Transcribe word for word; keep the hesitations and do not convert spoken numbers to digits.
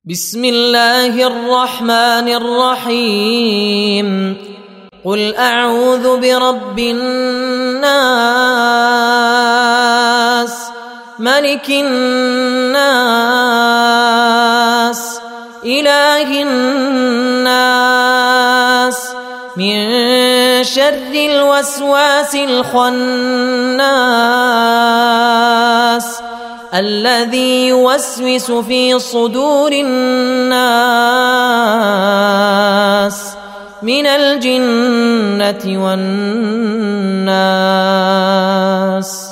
بسم الله الرحمن الرحيم قل أعوذ برب الناس ملك الناس إله الناس من شر الوسواس الخناس الذي يوسوس في صدور الناس من الجنة والناس.